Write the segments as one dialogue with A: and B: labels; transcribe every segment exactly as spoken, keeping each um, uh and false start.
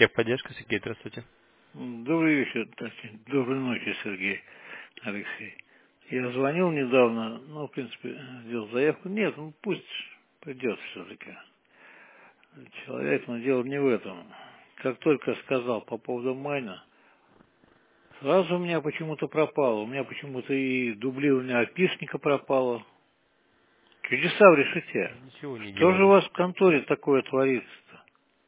A: Техподдержка, Сергей, здравствуйте.
B: Добрый вечер, точнее, доброй ночи, Сергей Алексей. Я звонил недавно, ну, в принципе, сделал заявку. Нет, ну пусть придет все-таки человек, но дело не в этом. Как только сказал по поводу майна, сразу у меня почему-то пропало. У меня почему-то и дублирование опишника пропало. Чудеса в решете.
A: Ничего не
B: Что же у
A: делали.
B: вас в конторе такое творится-то?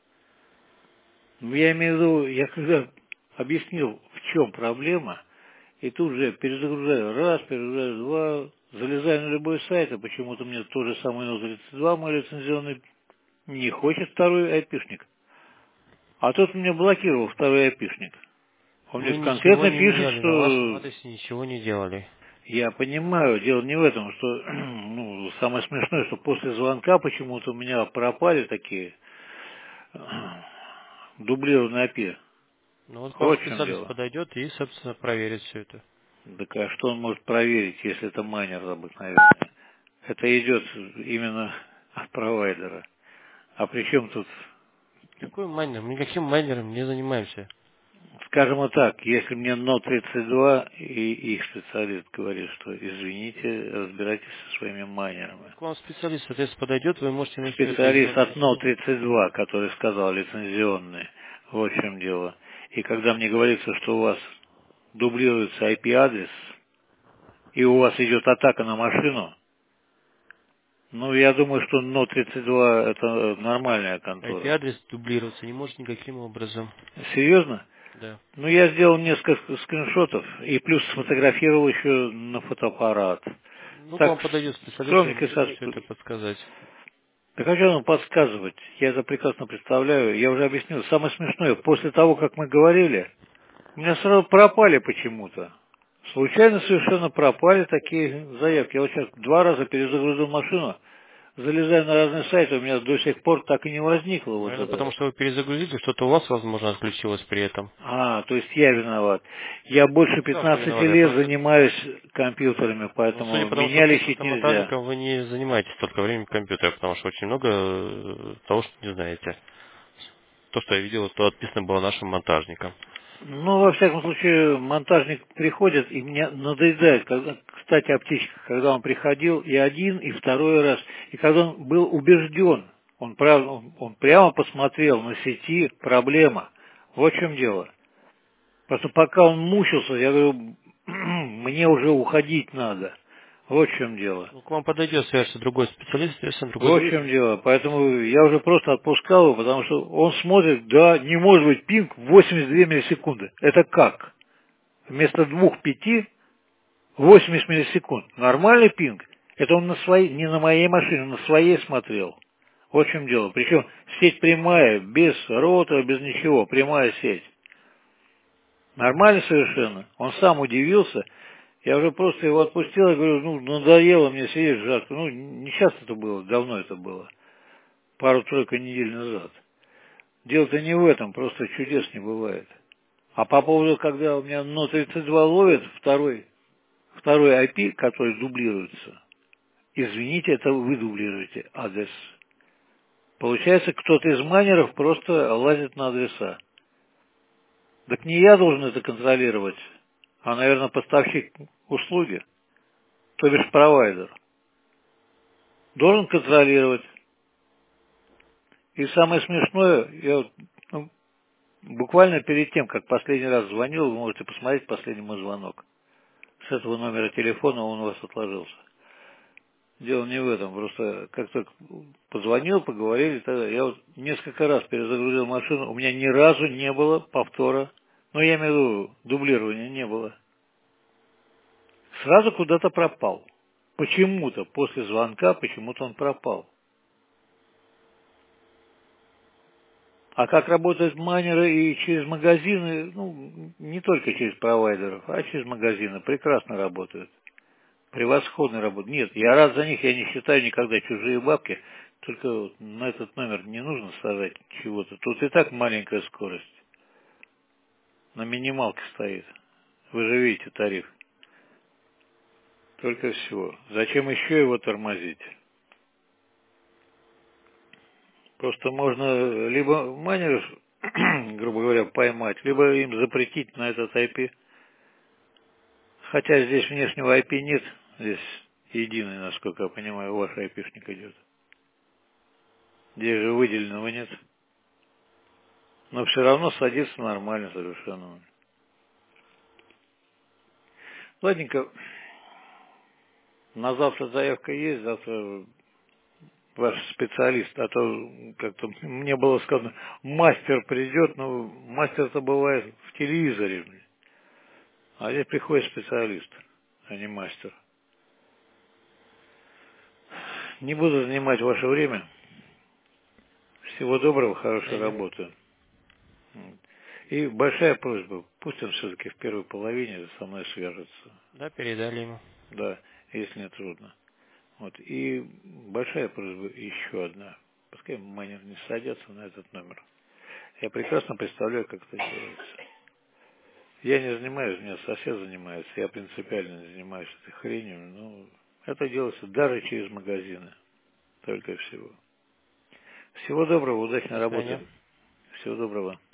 B: Ну, я имею в виду, я когда объяснил, в чем проблема, и тут же перезагружаю раз, перезагружаю два, залезаю на любой сайт, а почему-то мне тот же самый ноль тридцать два, мой лицензионный, не хочет второй айпишник. А тот мне блокировал второй айпишник. Он мне
A: Мы ничего
B: конкретно
A: не
B: пишет,
A: меняли, на вашем
B: что
A: адресе ничего не делали.
B: я понимаю, дело не в этом, что ну, самое смешное, что после звонка почему-то у меня пропали такие дублированные эй пи ай.
A: Ну вот к вам
B: Вот в чем
A: специалист
B: дело.
A: подойдет и, собственно, проверит все это.
B: Так а что он может проверить, если это майнер обыкновенный? Это идет именно от провайдера. А при чем тут,
A: Какой майнер? Мы никаким майнером не занимаемся.
B: скажем вот так, если мне ноль тридцать два и их специалист говорит, что извините, разбирайтесь со своими майнерами.
A: К вам специалист, соответственно, подойдет, вы можете ему все это
B: Специалист
A: дело
B: от ноль
A: объяснить.
B: тридцать два, который сказал лицензионный, вот в чем дело. И когда мне говорится, что у вас дублируется ай пи-адрес, и у вас идет атака на машину, ну, я думаю, что ноль тридцать два это нормальная контора.
A: ай пи-адрес дублироваться не может никаким образом.
B: Серьезно?
A: Да.
B: Ну, я сделал несколько скриншотов и плюс сфотографировал еще на фотоаппарат.
A: Ну, к
B: Так,
A: вам подойдет специалист, вы
B: скромненько
A: можете
B: со...
A: ему все это подсказать.
B: Да хочу вам подсказывать, я это прекрасно представляю, я уже объяснил. Самое смешное, после того, как мы говорили, у меня сразу пропали почему-то. Случайно совершенно пропали такие заявки. Я вот сейчас два раза перезагрузил машину, залезая на разные сайты, у меня до сих пор так и не возникло вот
A: Наверное, потому
B: это.
A: что вы перезагрузили, что-то у вас, возможно, отключилось при этом.
B: А, то есть я виноват. Я больше
A: Кто же
B: пятнадцати
A: виноват? Я
B: лет
A: просто...
B: занимаюсь компьютерами,
A: Ну, судя
B: поэтому
A: по тому, что
B: меня
A: написано
B: лечить
A: за
B: нельзя.
A: монтажником, вы не занимаетесь столько времени компьютера, потому что очень много э, того, что не знаете. То, что я видел, то отписано было нашим монтажником.
B: Ну, во всяком случае, монтажник приходит, и мне надоедает, когда, кстати, о птичках, когда он приходил и один, и второй раз, и когда он был убежден, он, прав- он, он прямо посмотрел на сети проблема. Вот в чем дело. Просто пока он мучился, я говорю, мне уже уходить надо. Вот в чем дело.
A: Ну, к вам подойдет совершенно другой специалист, совершенно другой
B: Вот в
A: человек.
B: чем дело. Поэтому я уже просто отпускал его, потому что он смотрит, да, не может быть пинг восемьдесят две миллисекунды. Это как? Вместо двух пяти восемьдесят миллисекунд. Нормальный пинг. Это он на своей, не на моей машине, на своей смотрел. Вот в чем дело. Причем сеть прямая, без роутера, без ничего, прямая сеть. Нормально совершенно. Он сам удивился. Я уже просто его отпустил, я говорю, ну, надоело мне сидеть жарко. Ну, не часто это было, давно это было. Пару-тройку недель назад. Дело-то не в этом, просто чудес не бывает. А по поводу, когда у меня ноль тридцать два ловит, второй, второй ай пи, который дублируется, извините, это вы дублируете адрес. Получается, кто-то из майнеров просто лазит на адреса. Так не я должен это контролировать, а, наверное, поставщик услуги, то бишь провайдер. Должен контролировать. И самое смешное, я вот, ну, буквально перед тем, как последний раз звонил, вы можете посмотреть последний мой звонок. С этого номера телефона он у вас отложился. Дело не в этом, просто как только позвонил, поговорили, тогда я вот несколько раз перезагрузил машину, у меня ни разу не было повтора, ну я имею в виду, дублирования не было. Сразу куда-то пропал. Почему-то, после звонка, почему-то он пропал. А как работают майнеры и через магазины, ну, не только через провайдеров, а через магазины, прекрасно работают. Превосходно работают. Нет, я рад за них, я не считаю никогда чужие бабки, только вот на этот номер не нужно сажать чего-то. Тут и так маленькая скорость. На минималке стоит. Вы же видите тариф. Только всего. Зачем еще его тормозить? Просто можно либо майнеров грубо говоря, поймать, либо им запретить на этот ай пи. Хотя здесь внешнего ай пи нет, здесь единый, насколько я понимаю, ваш айпишник идет. Здесь же выделенного нет. Но все равно садится нормально совершенно. Ладненько, на завтра заявка есть, завтра ваш специалист, а то как-то мне было сказано, мастер придет, но мастер-то бывает в телевизоре, а здесь приходит специалист, а не мастер. Не буду занимать ваше время. Всего доброго, хорошей
A: Мгм.
B: работы. И большая просьба, пусть он все-таки в первой половине со мной свяжется.
A: Да, передали ему.
B: Да, если не трудно. Вот. И большая просьба еще одна. Пускай майнер не садятся на этот номер. Я прекрасно представляю, как это делается. Я не занимаюсь, у меня сосед занимается, я принципиально не занимаюсь этой хренью, но это делается даже через магазины. Только и всего. Всего доброго, удачной
A: До свидания.
B: работы. Всего доброго.